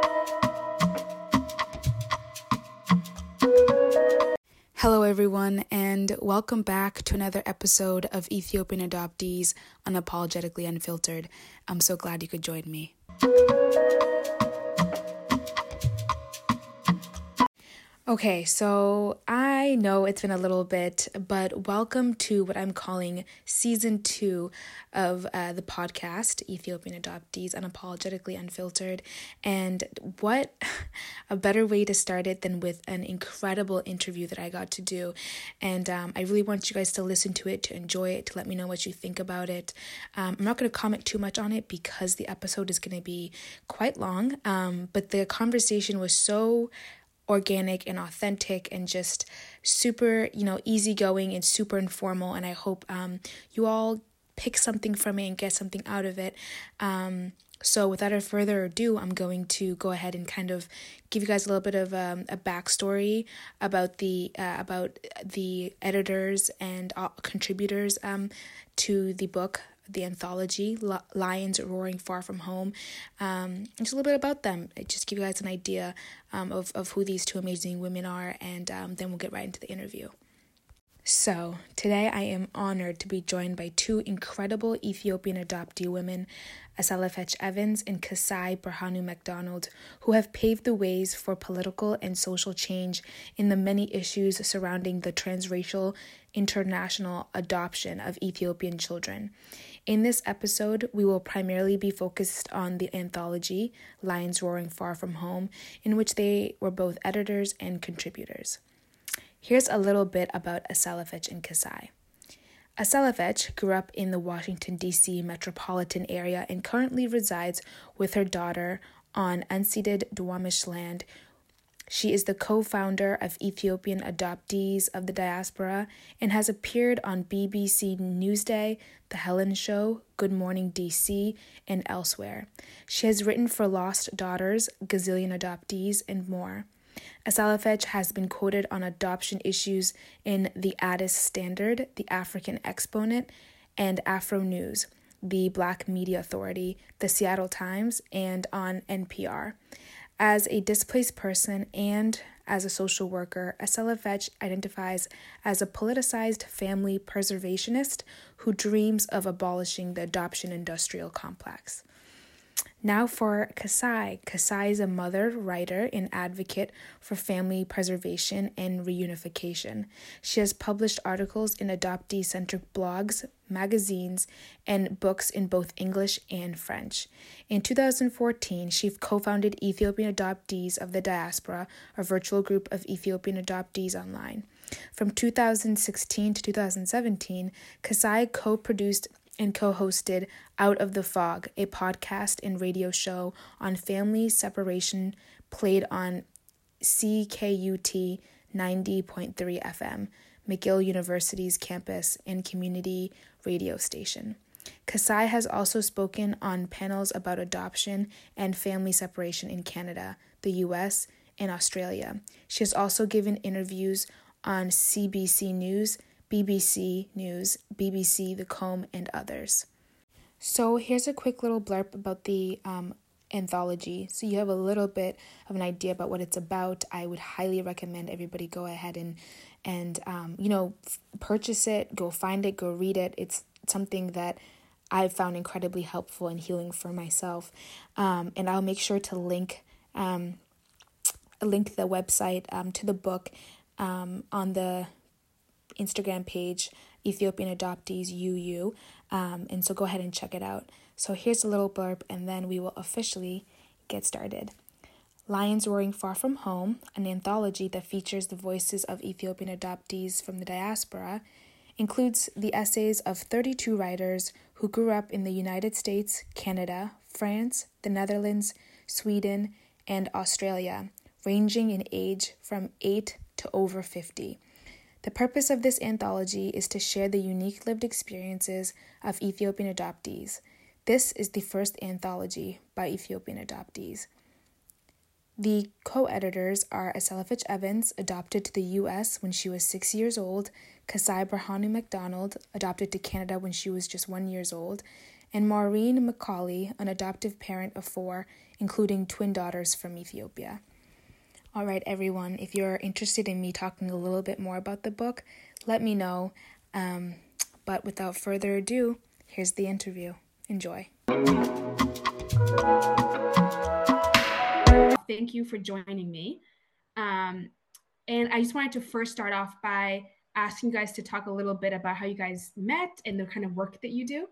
Hello everyone, and welcome back to another episode of Ethiopian Adoptees Unapologetically Unfiltered. I'm so glad you could join me. Okay, so I know it's been a little bit, but welcome to what I'm calling season 2 of the podcast, Ethiopian Adoptees Unapologetically Unfiltered. And what a better way to start it than with an incredible interview that I got to do. And I really want you guys to listen to it, to enjoy it, to let me know what you think about it. I'm not going to comment too much on it because the episode is going to be quite long, but the conversation was so organic and authentic and just super, easygoing and super informal. And I hope you all pick something from it and get something out of it. So without further ado, I'm going to go ahead and kind of give you guys a little bit of a backstory about the editors and contributors to the book, the anthology, Lions Roaring Far From Home. Just a little bit about them. Just give you guys an idea of who these two amazing women are, and then we'll get right into the interview. So, today I am honored to be joined by two incredible Ethiopian adoptee women, Aselefech Evans and Kasai Berhanu MacDonald, who have paved the ways for political and social change in the many issues surrounding the transracial international adoption of Ethiopian children. In this episode, we will primarily be focused on the anthology, Lions Roaring Far From Home, in which they were both editors and contributors. Here's a little bit about Aselefech and Kasai. Aselefech grew up in the Washington, D.C. metropolitan area and currently resides with her daughter on unceded Duwamish land. She is the co-founder of Ethiopian Adoptees of the Diaspora and has appeared on BBC Newsday, The Helen Show, Good Morning DC, and elsewhere. She has written for Lost Daughters, Gazillion Adoptees, and more. Aselefech has been quoted on adoption issues in the Addis Standard, the African Exponent, and Afro News, the Black Media Authority, the Seattle Times, and on NPR. As a displaced person and as a social worker, Aselefech identifies as a politicized family preservationist who dreams of abolishing the adoption industrial complex. Now for Kasai. Kasai is a mother, writer, and advocate for family preservation and reunification. She has published articles in adoptee-centric blogs, magazines, and books in both English and French. In 2014, she co-founded Ethiopian Adoptees of the Diaspora, a virtual group of Ethiopian adoptees online. From 2016 to 2017, Kasai co-produced and co-hosted Out of the Fog, a podcast and radio show on family separation played on CKUT 90.3 FM, McGill University's campus and community radio station. Kasai has also spoken on panels about adoption and family separation in Canada, the US, and Australia. She has also given interviews on CBC News, BBC News, BBC The Comb, and others. So here's a quick little blurb about the anthology. So you have a little bit of an idea about what it's about. I would highly recommend everybody go ahead and purchase it, go find it, go read it. It's something that I've found incredibly helpful and healing for myself. And I'll make sure to link the website to the book on the Instagram page, Ethiopian Adoptees UU, and so go ahead and check it out. So here's a little blurb, and then we will officially get started. Lions Roaring Far From Home, an anthology that features the voices of Ethiopian adoptees from the diaspora, includes the essays of 32 writers who grew up in the United States, Canada, France, the Netherlands, Sweden, and Australia, ranging in age from 8 to over 50. The purpose of this anthology is to share the unique lived experiences of Ethiopian adoptees. This is the first anthology by Ethiopian adoptees. The co-editors are Aselefech Evans, adopted to the U.S. when she was 6 years old, Kasai Berhanu MacDonald, adopted to Canada when she was just 1 year old, and Maureen Macaulay, an adoptive parent of 4, including twin daughters from Ethiopia. All right, everyone, if you're interested in me talking a little bit more about the book, let me know. But without further ado, here's the interview. Enjoy. Thank you for joining me. And I just wanted to first start off by asking you guys to talk a little bit about how you guys met and the kind of work that you do.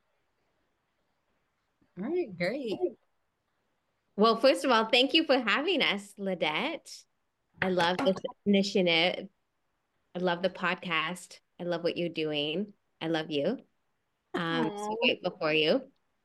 All right, great. Well, first of all, thank you for having us, Ladette. I love this initiative. I love the podcast. I love what you're doing. I love you. So grateful for you.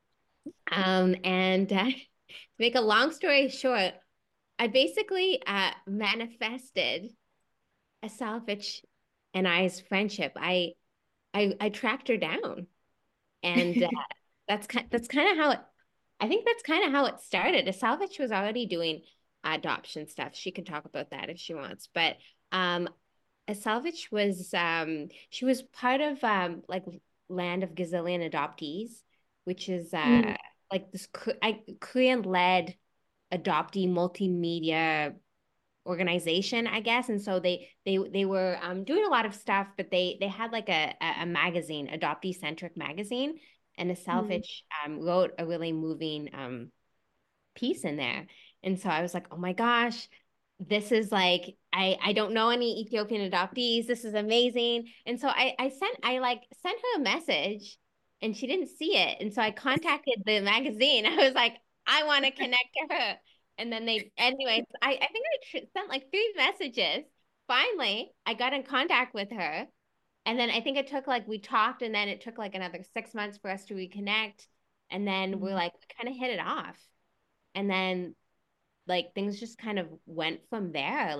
And to make a long story short, I basically manifested a Salvage and I's friendship. I tracked her down, and that's kind of how it. I think that's kind of how it started. A Salvage was already doing adoption stuff. She can talk about that if she wants, but a Salvage was she was part of like Land of Gazillion Adoptees, which is like this Korean-led adoptee multimedia organization, I guess. And so they were doing a lot of stuff, but they had like a magazine, adoptee centric magazine, and a Salvage wrote a really moving piece in there. And so I was like, oh my gosh, this is like I don't know any Ethiopian adoptees. This is amazing. And so I sent her a message and she didn't see it. And so I contacted the magazine. I was like, I want to connect to her. And then anyways, I think I sent like 3 messages. Finally, I got in contact with her. And then I think it took we talked, and then it took like another 6 months for us to reconnect. And then we kind of hit it off. And then things just kind of went from there.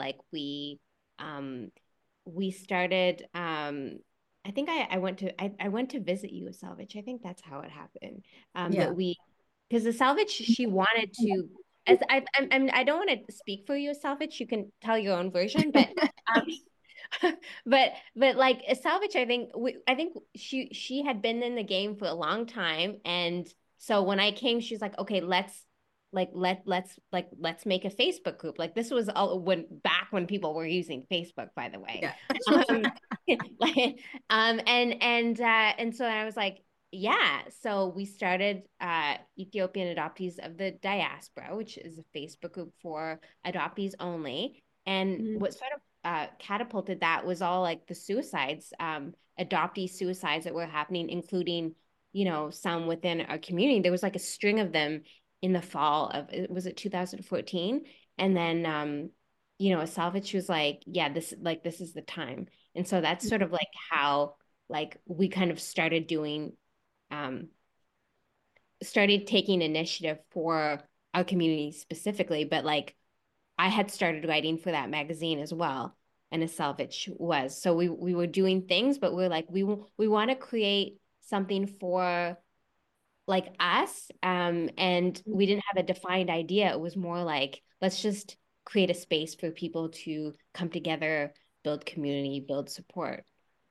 We started I think I went to visit you with Salvage. I think that's how it happened. That because the Salvage, she wanted to, as I don't want to speak for you, Salvage, you can tell your own version, but but like a Salvage, I think she had been in the game for a long time, and so when I came, she's like, okay, let's make a Facebook group. Like, this was all back when people were using Facebook, by the way. And so I was like, yeah. So we started Ethiopian Adoptees of the Diaspora, which is a Facebook group for adoptees only. And what sort of catapulted that was all like the suicides, adoptee suicides that were happening, including, some within our community. There was like a string of them in the fall of, was it 2014? And then, a Salvage was like, yeah, this is the time. And so that's sort of like how we kind of started taking initiative for our community specifically. But I had started writing for that magazine as well. And a Salvage was. So we were doing things, but we're like, we want to create something for us, and we didn't have a defined idea. It was more like, let's just create a space for people to come together, build community, build support.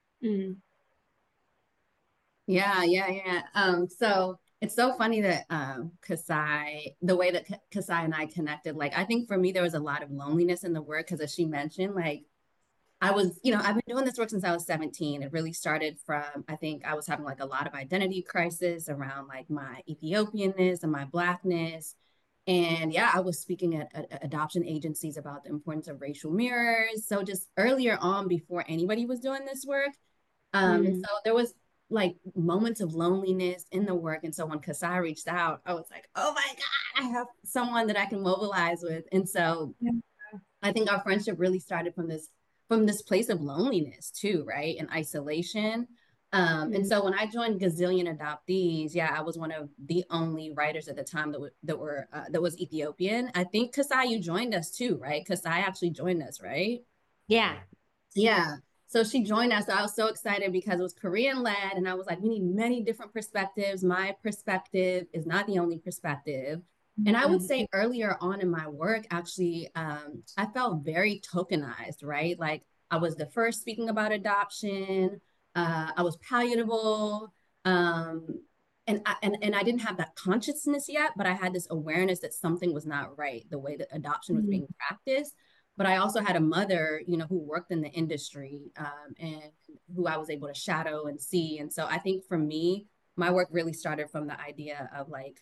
So it's so funny that Kasai, the way that Kasai and I connected, I think for me there was a lot of loneliness in the work, because as she mentioned, I was, I've been doing this work since I was 17. It really started from, I think I was having a lot of identity crisis around my Ethiopianness and my Blackness. And yeah, I was speaking at adoption agencies about the importance of racial mirrors. So just earlier on, before anybody was doing this work. And so there was moments of loneliness in the work. And so when Kasai reached out, I was like, oh my God, I have someone that I can mobilize with. And so I think our friendship really started from this place of loneliness too, right? And isolation. And so when I joined Gazillion Adoptees, I was one of the only writers at the time that was Ethiopian. I think Kasai, you joined us too, right? Kasai actually joined us, right? Yeah. So she joined us. So I was so excited because it was Korean led, and I was like, we need many different perspectives. My perspective is not the only perspective. And I would say earlier on in my work, actually, I felt very tokenized, right? I was the first speaking about adoption. I was palatable. and I didn't have that consciousness yet, but I had this awareness that something was not right, the way that adoption was being practiced. But I also had a mother, you know, who worked in the industry, and who I was able to shadow and see. And so I think for me, my work really started from the idea of like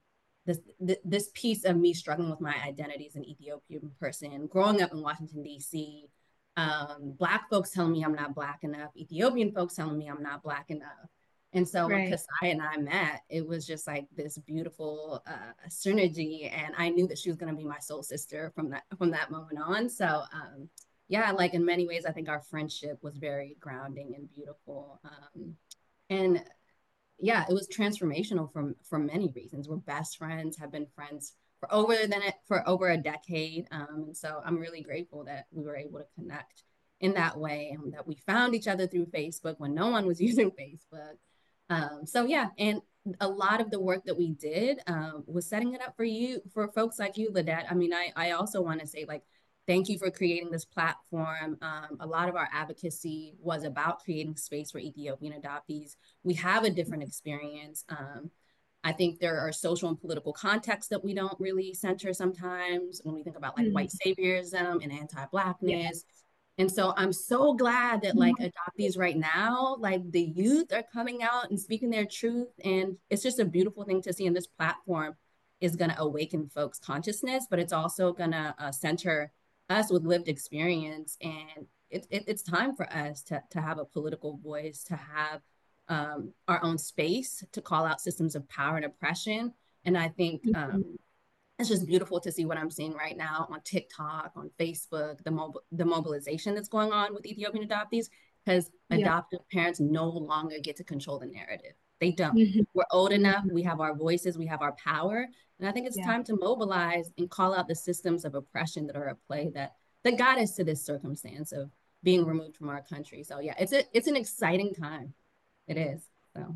this piece of me struggling with my identity as an Ethiopian person, growing up in Washington, D.C., Black folks telling me I'm not Black enough, Ethiopian folks telling me I'm not Black enough. And so when Kasai and I met, it was just like this beautiful synergy. And I knew that she was going to be my soul sister from that moment on. So yeah, like in many ways, I think our friendship was very grounding and beautiful. And yeah, it was transformational for many reasons. We're best friends, have been friends for over a decade. And so I'm really grateful that we were able to connect in that way, and that we found each other through Facebook when no one was using Facebook. So yeah, and a lot of the work that we did was setting it up for folks like you, Ladette. I mean, I also want to say, like, thank you for creating this platform. A lot of our advocacy was about creating space for Ethiopian adoptees. We have a different experience. I think there are social and political contexts that we don't really center sometimes when we think about like white saviorism and anti-Blackness. And so I'm so glad that like adoptees right now, like the youth are coming out and speaking their truth. And it's just a beautiful thing to see. And this platform is going to awaken folks' consciousness, but it's also going to center us with lived experience. And it's time for us to have a political voice, to have our own space, to call out systems of power and oppression. And I think it's just beautiful to see what I'm seeing right now on TikTok, on Facebook, the mobilization that's going on with Ethiopian adoptees, because adoptive parents no longer get to control the narrative. They don't. We're old enough. We have our voices. We have our power. And I think it's time to mobilize and call out the systems of oppression that are at play that got us to this circumstance of being removed from our country. So yeah, it's an exciting time. It is. So.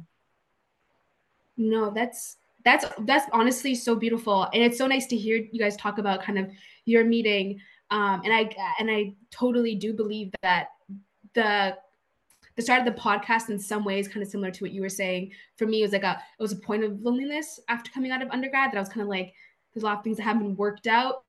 No, that's honestly so beautiful, and it's so nice to hear you guys talk about kind of your meeting. And I totally do believe that the start of the podcast in some ways kind of similar to what you were saying. For me, it was a point of loneliness after coming out of undergrad, that I was kind of like, there's a lot of things that haven't been worked out,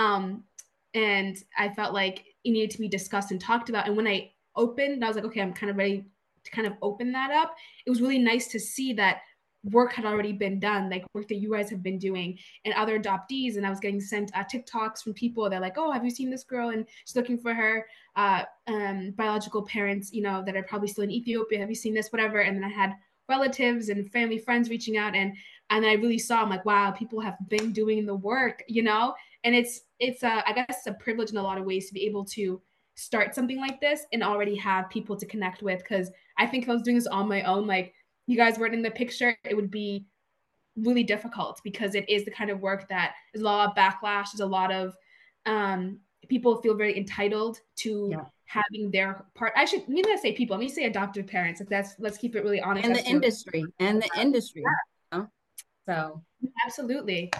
and I felt like it needed to be discussed and talked about. And when I opened, I was like, okay, I'm kind of ready to kind of open that up. It was really nice to see that work had already been done, like work that you guys have been doing and other adoptees. And I was getting sent TikToks from people. They're like, oh, have you seen this girl? And she's looking for her biological parents, you know, that are probably still in Ethiopia. Have you seen this? Whatever. And then I had relatives and family friends reaching out, and I really saw, I'm like, wow, people have been doing the work, you know. And it's I guess a privilege in a lot of ways to be able to start something like this and already have people to connect with. Because I think if I was doing this on my own, like you guys weren't in the picture, it would be really difficult, because it is the kind of work that is a lot of backlash. There's a lot of people feel very entitled to having their part. I should need to say people. Let me say adoptive parents. Like let's keep it really honest. And the industry. Yeah. So absolutely.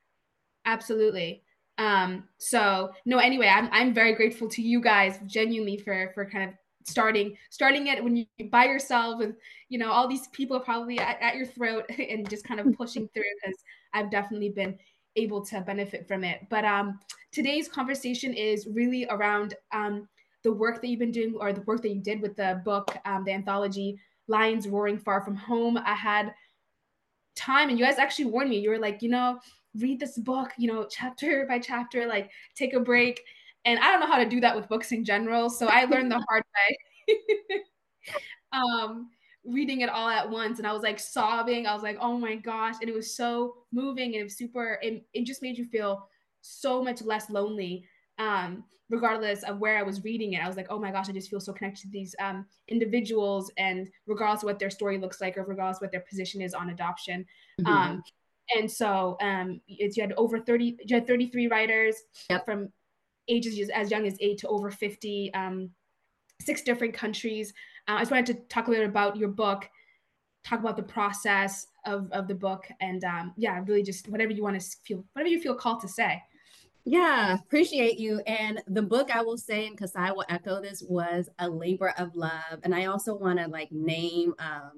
So no, anyway, I'm very grateful to you guys genuinely for kind of starting it when you by yourself with, you know, all these people probably at your throat, and just kind of pushing through, because I've definitely been able to benefit from it. But today's conversation is really around the work that you've been doing, or the work that you did with the book, the anthology Lions Roaring Far From Home. I had time, and you guys actually warned me. You were like, you know, read this book, you know, chapter by chapter, like take a break. And I don't know how to do that with books in general. So I learned the hard way. Reading it all at once. And I was like sobbing. I was like, oh my gosh. And it was so moving, and it was it just made you feel so much less lonely. Regardless of where I was reading it, I was like, oh my gosh, I just feel so connected to these individuals, and regardless of what their story looks like, or regardless of what their position is on adoption. And so you had 33 writers from ages as young as 8 to over 50, 6 different countries. I just wanted to talk a little bit about your book, talk about the process of the book, and really just whatever you feel called to say. Yeah, appreciate you. And the book, I will say, and Kasai will echo this, was a labor of love. And I also want to like name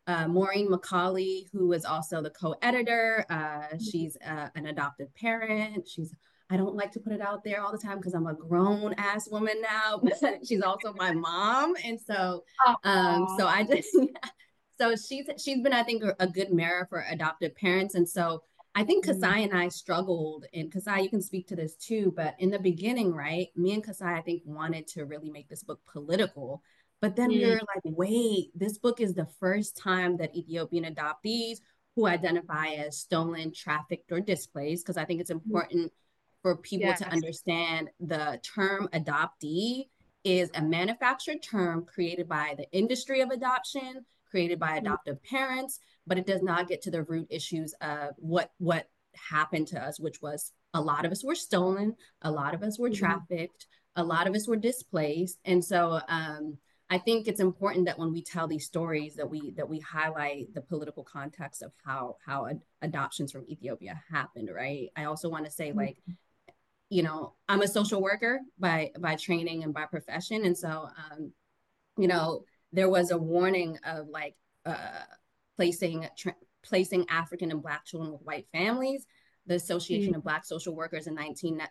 Maureen McCauley, who is also the co-editor. She's an adopted parent. I don't like to put it out there all the time because I'm a grown ass woman now, but she's also my mom. And so, so I just, so she's been, I think, a good mirror for adopted parents. And so I think Kasai and I struggled, and Kasai, you can speak to this too, but in the beginning, right, me and Kasai, I think, wanted to really make this book political. But then we were like, wait, this book is the first time that Ethiopian adoptees who identify as stolen, trafficked, or displaced, because I think it's important for people to understand the term adoptee is a manufactured term created by the industry of adoption, created by adoptive parents, but it does not get to the root issues of what happened to us, which was a lot of us were stolen, a lot of us were trafficked, a lot of us were displaced. And so I think it's important that when we tell these stories that we highlight the political context of how adoptions from Ethiopia happened, right? I also want to say, like, you know, I'm a social worker by training and by profession. And so, you know, there was a warning of like placing African and Black children with white families. The Association of Black Social Workers in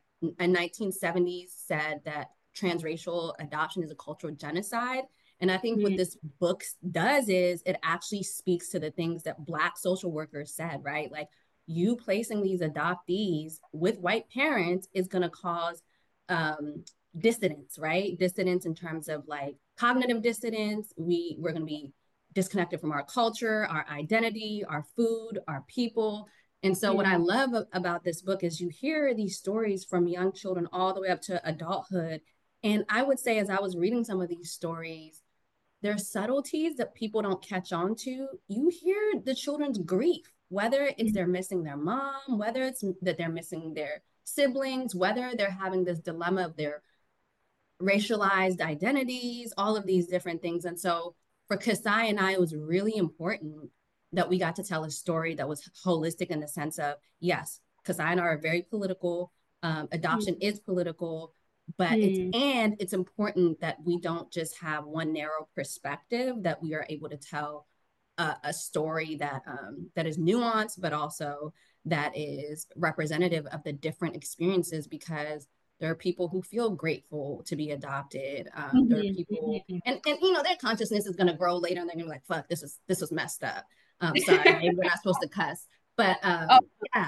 1970s said that transracial adoption is a cultural genocide. And I think what this book does is it actually speaks to the things that Black social workers said, right? Like, you placing these adoptees with white parents is going to cause dissidence, right? Dissidence in terms of like cognitive dissonance. We're going to be disconnected from our culture, our identity, our food, our people. And so what I love about this book is you hear these stories from young children all the way up to adulthood. And I would say, as I was reading some of these stories, there's subtleties that people don't catch on to. You hear the children's grief, whether it's they're missing their mom, whether it's that they're missing their siblings, whether they're having this dilemma of their racialized identities, all of these different things. And so for Kasai and I, it was really important that we got to tell a story that was holistic in the sense of, yes, Kasai and I are very political. Adoption is political, but it's important that we don't just have one narrow perspective, that we are able to tell a story that that is nuanced, but also that is representative of the different experiences, because there are people who feel grateful to be adopted. There are people, and you know, their consciousness is going to grow later, and they're going to be like, "Fuck, this was messed up." Sorry, maybe we're not supposed to cuss, but yeah.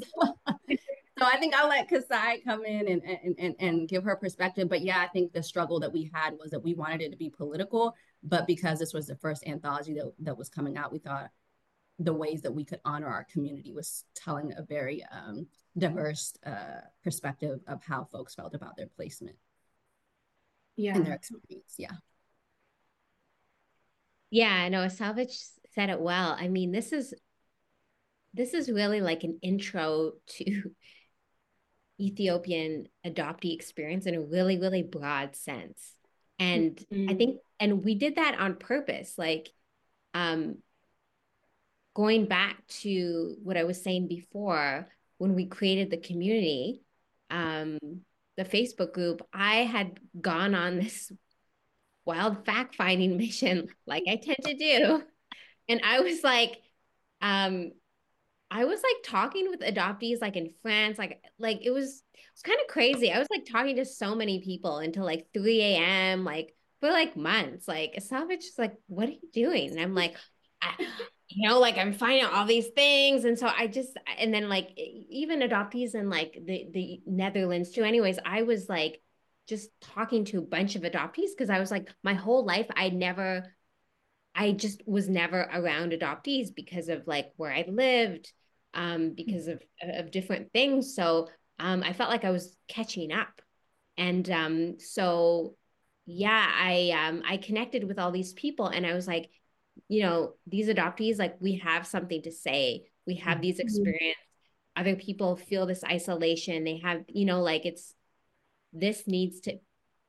So I think I'll let Kasai come in and give her perspective. But yeah, I think the struggle that we had was that we wanted it to be political, but because this was the first anthology that was coming out, we thought the ways that we could honor our community was telling a very diverse perspective of how folks felt about their placement and their experience. Yeah, no, Salvage said it well. I mean, this is really like an intro to Ethiopian adoptee experience in a really, really broad sense. And I think, and we did that on purpose, like going back to what I was saying before, when we created the community, the Facebook group, I had gone on this wild fact-finding mission, like I tend to do. And I was like talking with adoptees like in France, like it was kind of crazy. I was like talking to so many people until like 3 a.m. like for like months. Like Salvage is like, what are you doing? And I'm like, you know, like I'm finding out all these things. And so and then like even adoptees in like the Netherlands too. Anyways, I was like just talking to a bunch of adoptees because I was like, my whole life I just was never around adoptees because of like where I lived, because of different things. So I felt like I was catching up. And so yeah, I connected with all these people, and I was like, you know, these adoptees, like we have something to say. We have these experiences. Other people feel this isolation. They have, you know, like this needs to,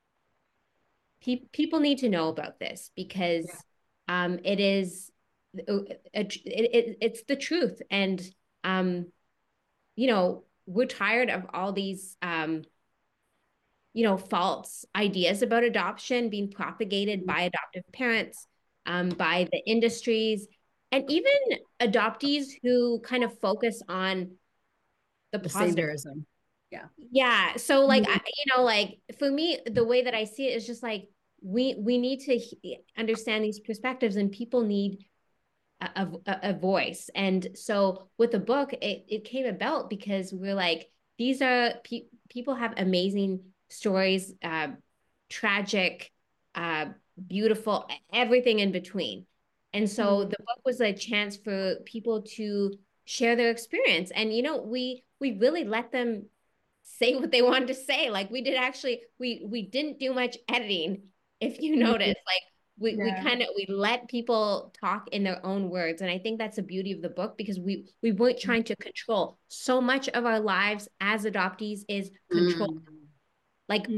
people need to know about this because it is, it's the truth. And, you know, we're tired of all these, you know, false ideas about adoption being propagated by adoptive parents, by the industries. and even adoptees who kind of focus on the The positive. saviorism. Yeah. Yeah. So like, like for me, the way that I see it is just like, we need to understand these perspectives, and people need a voice. And so with the book, it came about because we're like, these are people have amazing stories, tragic, uh, beautiful, everything in between. And so the book was a chance for people to share their experience. And we really let them say what they wanted to say. Like we didn't do much editing, if you notice. Like we let people talk in their own words. And I think that's the beauty of the book, because we weren't trying to control. So much of our lives as adoptees is control. Like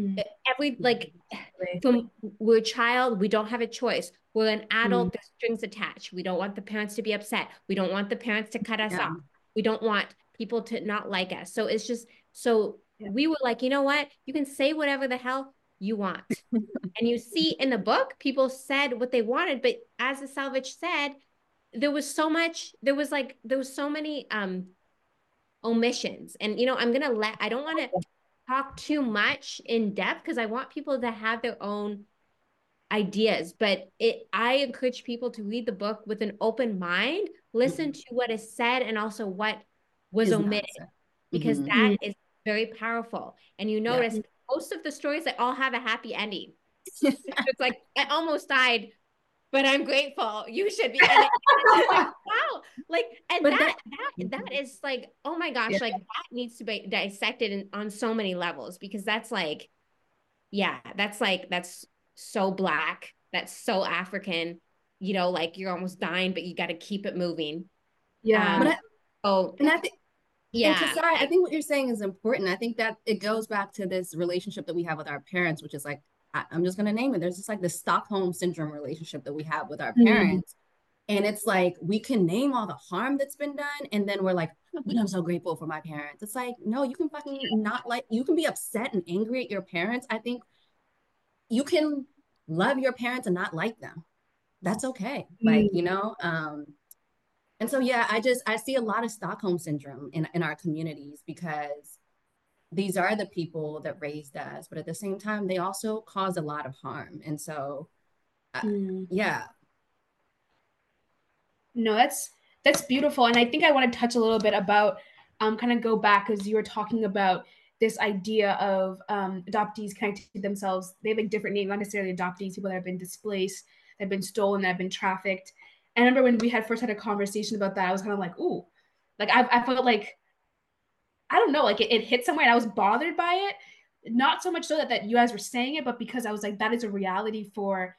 from we're a child, we don't have a choice. We're an adult, there's strings attached. We don't want the parents to be upset. We don't want the parents to cut us off. We don't want people to not like us. So it's just, we were like, you know what? You can say whatever the hell you want. And you see in the book, people said what they wanted, but as the Salvage said, there was so many omissions. And I don't want to talk too much in depth, because I want people to have their own ideas, but I encourage people to read the book with an open mind, listen to what is said, and also what was omitted, because that is very powerful. And you notice most of the stories, they all have a happy ending. It's like, I almost died, but I'm grateful. You should be. And it's like, wow. Like, and that is like, oh my gosh, like that needs to be dissected on so many levels, because that's like, that's so Black. That's so African, like you're almost dying, but you got to keep it moving. Yeah. And I think, and Kasai, I think what you're saying is important. I think that it goes back to this relationship that we have with our parents, which is like, I'm just going to name it. There's just like the Stockholm syndrome relationship that we have with our parents. And it's like, we can name all the harm that's been done. And then we're like, but I'm so grateful for my parents. It's like, no, you can fucking not like, you can be upset and angry at your parents. I think you can love your parents and not like them. That's okay. Like, and so, yeah, I see a lot of Stockholm syndrome in our communities, because these are the people that raised us, but at the same time, they also cause a lot of harm. And so, yeah. No, that's beautiful. And I think I want to touch a little bit about kind of go back, as you were talking about this idea of adoptees connecting to themselves. They have like different names, not necessarily adoptees, people that have been displaced, that have been stolen, that have been trafficked. And I remember when we had first had a conversation about that, I was kind of like, ooh, like I felt like, I don't know, like it hit somewhere, and I was bothered by it. Not so much so that you guys were saying it, but because I was like, that is a reality for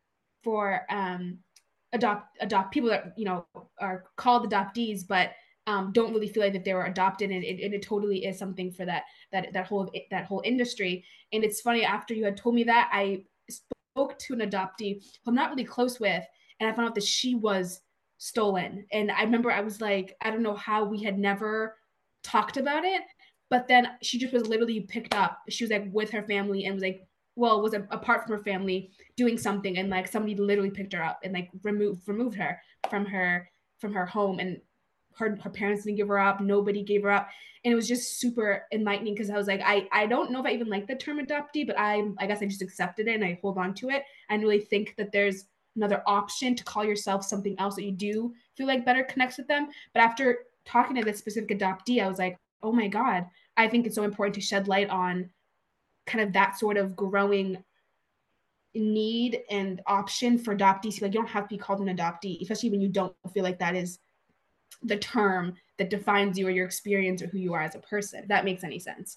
adopt people that are called adoptees, but don't really feel like that they were adopted, and it totally is something for that whole industry. And it's funny, after you had told me that, I spoke to an adoptee who I'm not really close with, and I found out that she was stolen. And I remember I was like, I don't know how we had never talked about it, but then she just was literally picked up. She was like with her family and was like, well, was apart from her family doing something, and like somebody literally picked her up and like removed her from her home, and her parents didn't give her up, nobody gave her up. And it was just super enlightening, because I was like, I don't know if I even like the term adoptee, but I guess I just accepted it and I hold on to it. I really think that there's another option to call yourself something else that you do feel like better connects with them. But after talking to this specific adoptee, I was like, oh my God, I think it's so important to shed light on kind of that sort of growing need and option for adoptees. Like, you don't have to be called an adoptee, especially when you don't feel like that is the term that defines you or your experience or who you are as a person, if that makes any sense.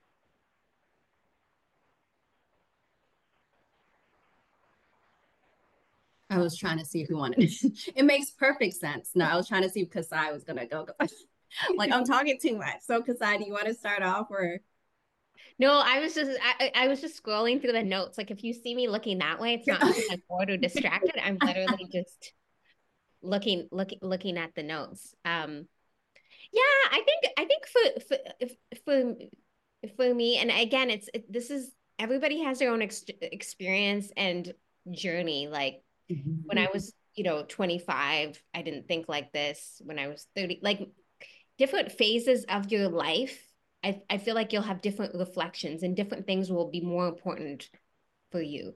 I was trying to see if we wanted it makes perfect sense. No, I was trying to see if Kasai was gonna go. Like, I'm talking too much. So Kasai, do you want to start off, or? No, I was just scrolling through the notes. Like, if you see me looking that way, it's not because I'm bored or distracted. I'm literally just looking at the notes. Yeah, I think for me, and again, this is, everybody has their own experience and journey. Like, when I was 25. I didn't think like this when I was 30. Like different phases of your life, I feel like you'll have different reflections and different things will be more important for you.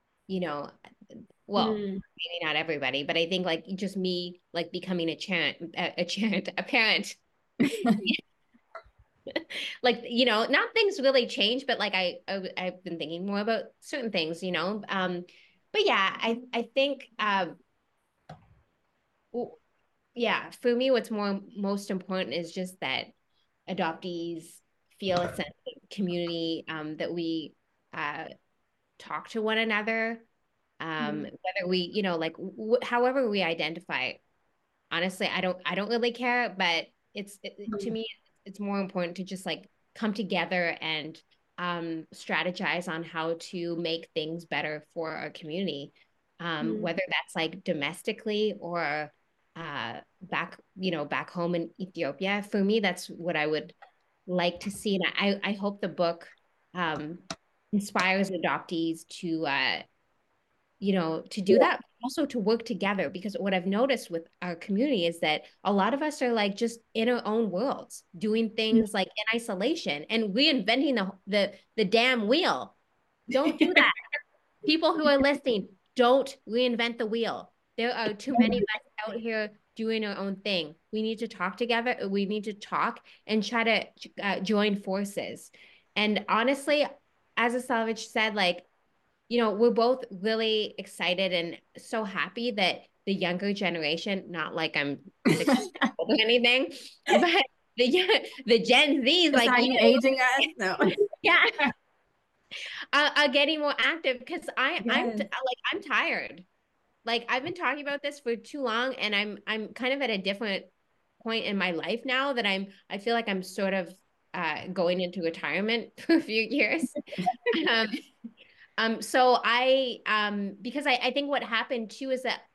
Well, maybe not everybody, but I think like just me like becoming a parent. Like, not things really change, but like I've been thinking more about certain things. But yeah, I think yeah, for me, what's most important is just that adoptees feel a sense of community, that we talk to one another, whether we, like however we identify. Honestly, I don't really care, but to me, it's more important to just like come together and strategize on how to make things better for our community, whether that's like domestically or back home in Ethiopia. For me, that's what I would like to see, and I hope the book inspires adoptees to do that, also to work together. Because what I've noticed with our community is that a lot of us are like just in our own worlds, doing things like in isolation and reinventing the damn wheel. Don't do that. People who are listening, don't reinvent the wheel. There are too many of us out here doing our own thing. We need to talk together. We need to talk and try to join forces. And honestly, as a Salvage said, like, we're both really excited and so happy that the younger generation, not like I'm 60 or anything, but the Gen Z's, like, are you aging us? No. Yeah, are getting more active because I'm tired. Like I've been talking about this for too long, and I'm kind of at a different point in my life now that I feel like I'm sort of going into retirement for a few years. So because I think what happened too is that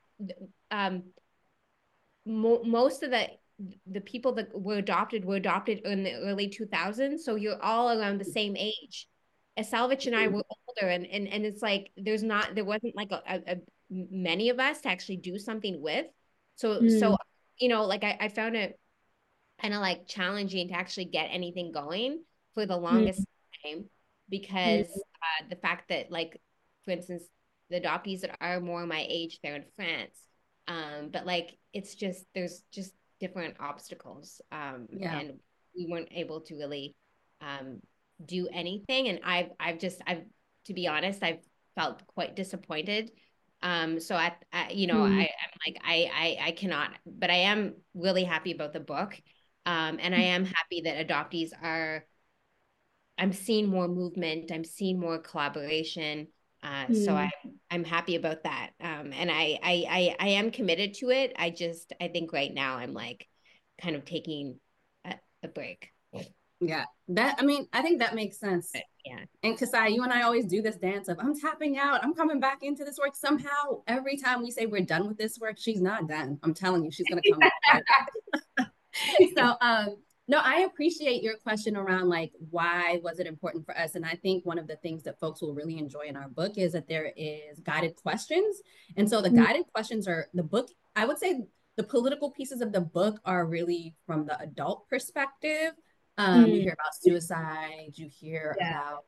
most of the people that were adopted in the early 2000s. So you're all around the same age. As Salvage and I were older, and it's like there wasn't like a many of us to actually do something with. So like I found it kind of like challenging to actually get anything going for the longest time, because the fact that, like, for instance, the adoptees that are more my age, they're in France, but like it's just there's just different obstacles, and we weren't able to really do anything. And I've to be honest, I've felt quite disappointed. So I'm like I cannot, but I am really happy about the book. And I am happy that adoptees I'm seeing more movement, I'm seeing more collaboration. So I'm happy about that. And I am committed to it. I think right now I'm like kind of taking a break. Yeah, I think that makes sense. Yeah. And Kasai, you and I always do this dance of I'm tapping out, I'm coming back into this work. Somehow, every time we say we're done with this work, she's not done. I'm telling you, she's gonna come back. So no, I appreciate your question around like why was it important for us? And I think one of the things that folks will really enjoy in our book is that there is guided questions. And so the guided questions are the book, I would say the political pieces of the book are really from the adult perspective. You hear about suicide, you hear about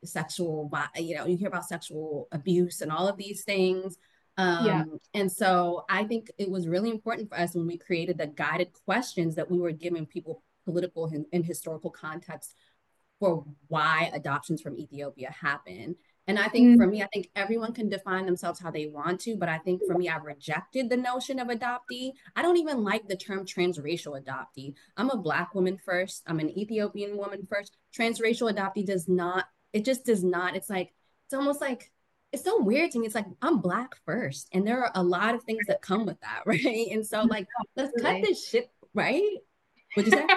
you hear about sexual abuse and all of these things. And so I think it was really important for us when we created the guided questions that we were giving people political and historical context for why adoptions from Ethiopia happen. And I think for me, I think everyone can define themselves how they want to, but I think for me, I've rejected the notion of adoptee. I don't even like the term transracial adoptee. I'm a Black woman first. I'm an Ethiopian woman first. Transracial adoptee just does not. It's like, it's almost like, it's so weird to me. It's like, I'm Black first. And there are a lot of things that come with that, right? And so like, let's cut this shit, right? What'd you say?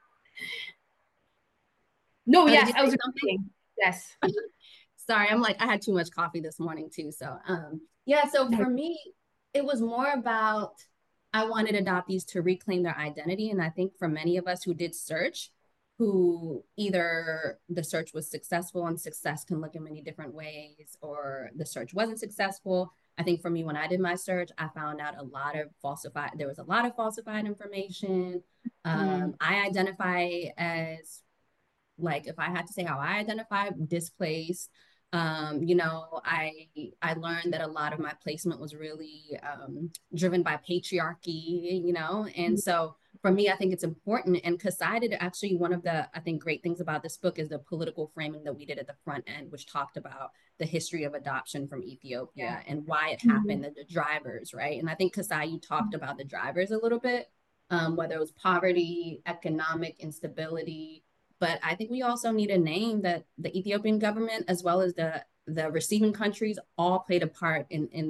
No, yes, I was something. Yes. Sorry, I had too much coffee this morning too. So yeah, so for me, it was more about I wanted adoptees to reclaim their identity. And I think for many of us who did search, who either the search was successful, and success can look in many different ways, or the search wasn't successful. I think for me, when I did my search, I found out there was a lot of falsified information. I identify as, like, if I had to say how I identify, displaced. I learned that a lot of my placement was really driven by patriarchy, and so for me, I think it's important. And Kasai did actually, one of the, I think, great things about this book is the political framing that we did at the front end, which talked about the history of adoption from Ethiopia and why it happened, the drivers, right? And I think, Kasai, you talked about the drivers a little bit, whether it was poverty, economic instability. But I think we also need a name that the Ethiopian government, as well as the receiving countries, all played a part in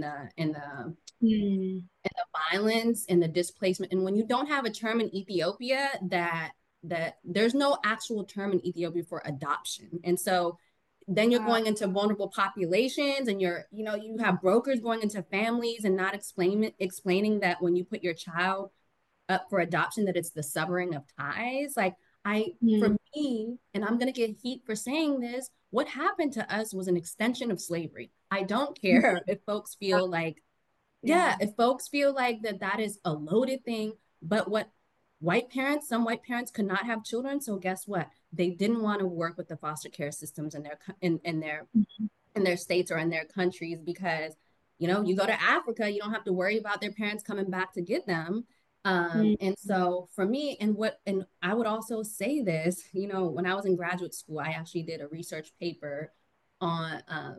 the violence and the displacement. And when you don't have a term in Ethiopia, that there's no actual term in Ethiopia for adoption. And so then you're going into vulnerable populations, and you have brokers going into families and not explaining that when you put your child up for adoption, that it's the severing of ties. Like, for me, and I'm going to get heat for saying this, what happened to us was an extension of slavery. I don't care if folks feel like, if folks feel like that is a loaded thing, but some white parents could not have children. So guess what? They didn't want to work with the foster care systems in their states or in their countries, because, you go to Africa, you don't have to worry about their parents coming back to get them. And so for me, and I would also say this, when I was in graduate school, I actually did a research paper on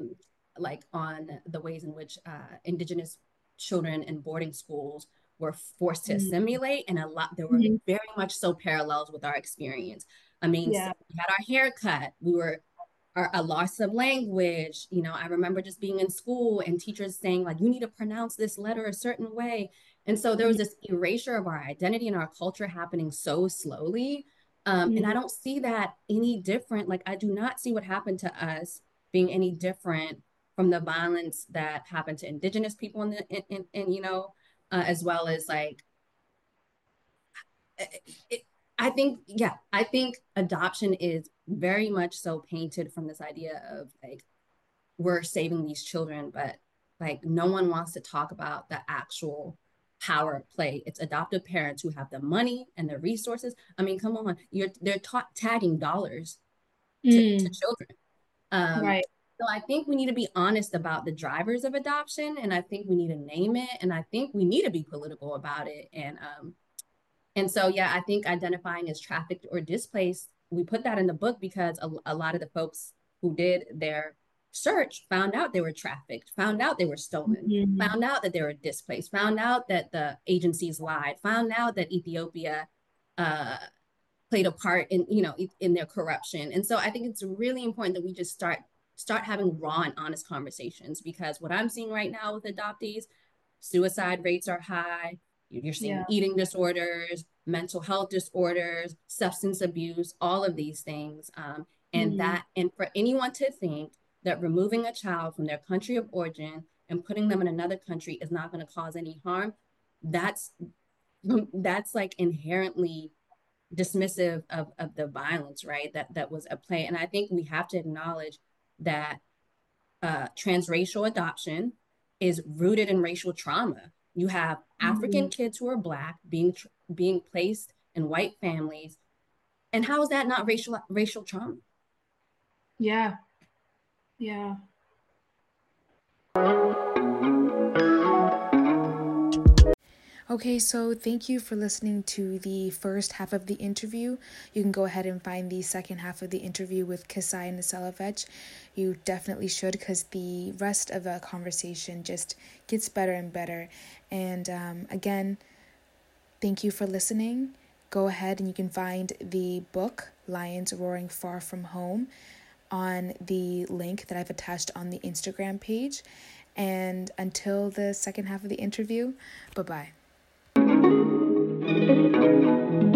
the ways in which Indigenous children in boarding schools were forced to assimilate, and there were very much so parallels with our experience. I mean, so we had our hair cut, a loss of language. I remember just being in school and teachers saying, like, you need to pronounce this letter a certain way. And so there was this erasure of our identity and our culture happening so slowly. And I don't see that any different. Like, I do not see what happened to us being any different from the violence that happened to Indigenous people as well as, like, I think adoption is very much so painted from this idea of, like, we're saving these children, but, like, no one wants to talk about the actual power at play. It's adoptive parents who have the money and the resources. I mean, come on, they're tagging dollars to children. Right. So I think we need to be honest about the drivers of adoption, and I think we need to name it, and I think we need to be political about it. And so, I think identifying as trafficked or displaced, we put that in the book because a lot of the folks who did their search found out they were trafficked, found out they were stolen, found out that they were displaced, found out that the agencies lied, found out that Ethiopia played a part in their corruption. And so I think it's really important that we just start having raw and honest conversations, because what I'm seeing right now with adoptees, suicide rates are high. You're seeing eating disorders, mental health disorders, substance abuse, all of these things. And for anyone to think that removing a child from their country of origin and putting them in another country is not going to cause any harm, that's like inherently dismissive of the violence, right? That was at play. And I think we have to acknowledge that transracial adoption is rooted in racial trauma. You have African kids who are Black being placed in white families. And how is that not racial trauma? Yeah. Yeah. Okay, so thank you for listening to the first half of the interview. You can go ahead and find the second half of the interview with Kasai Nselefetch. You definitely should, because the rest of the conversation just gets better and better. And again, thank you for listening. Go ahead and you can find the book, Lions Roaring Far From Home, on the link that I've attached on the Instagram page. And until the second half of the interview, bye-bye.